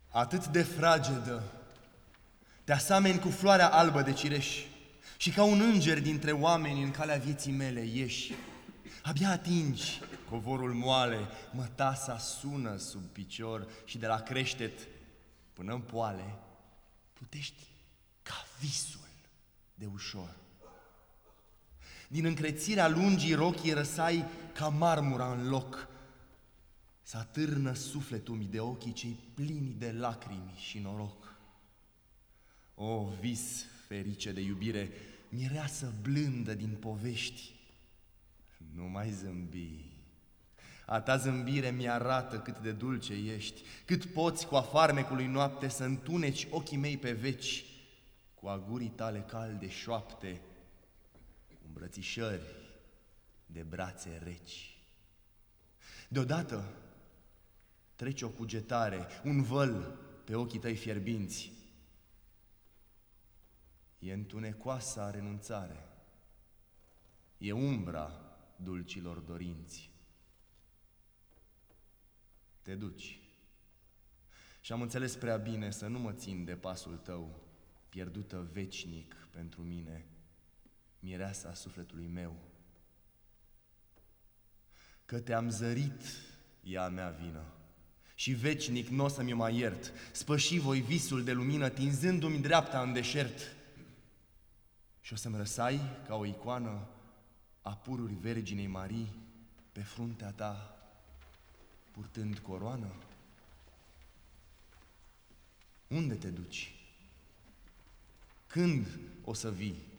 Atât de fragedă, te asameni cu floarea albă de cireș și ca un înger dintre oameni în calea vieții mele ieși. Abia atingi covorul moale, mătasa sună sub picior și de la creștet până în poale plutești ca visul de ușor. Din încrețirea lungii rochii răsai ca marmura în loc. S-atârnă sufletul mi de ochii cei plini de lacrimi și noroc. O, vis ferice de iubire, mireasă blândă din povești, nu mai zâmbi. A ta zâmbire mi-arată cât de dulce ești, cât poți cu afarmecului noapte să întuneci ochii mei pe veci, cu agurii tale calde șoapte, cu îmbrățișări de brațe reci. Deodată trece o cugetare, un văl pe ochii tăi fierbinți. E întunecoasa renunțare, e umbra dulcilor dorinți. Te duci și am înțeles prea bine să nu mă țin de pasul tău, pierdută veșnic pentru mine, mireasa sufletului meu. Că te-am zărit, e a mea vină, și veșnic n-o să-mi mai iert. Spăși voi visul de lumină, tinzându-mi dreapta în deșert. Și o să-mi răsai ca o icoană a pururi Verginei Marii pe fruntea ta, purtând coroană? Unde te duci? Când o să vii?